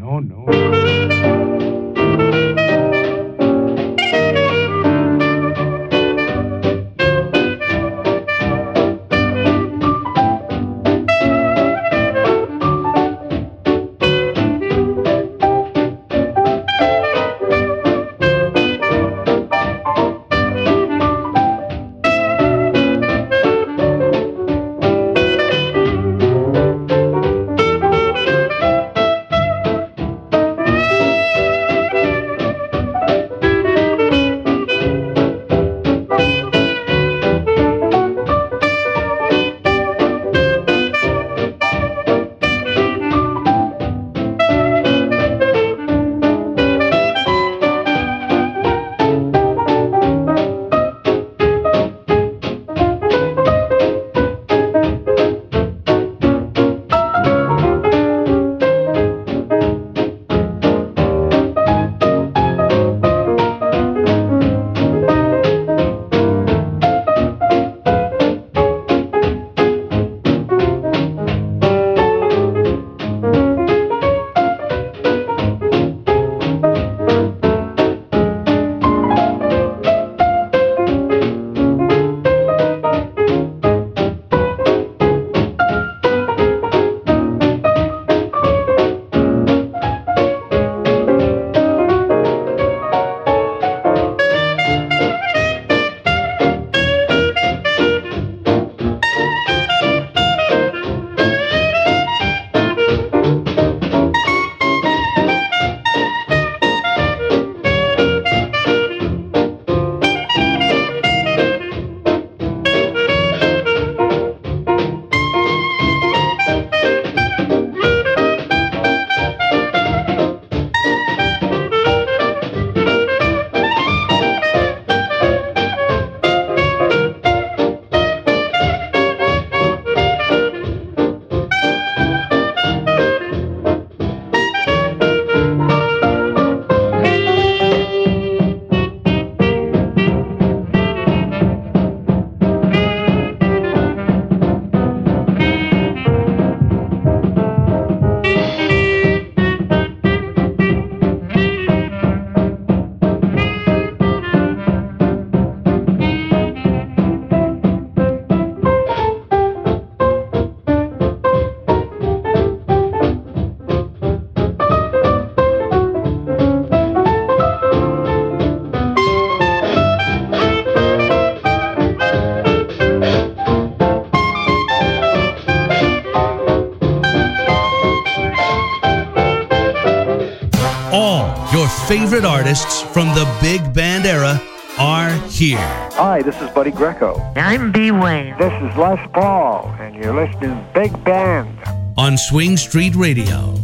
No, no. Your favorite artists from the big band era are here. Hi, this is Buddy Greco. I'm B. Wayne. This is Les Paul, and you're listening to Big Band on Swing Street Radio.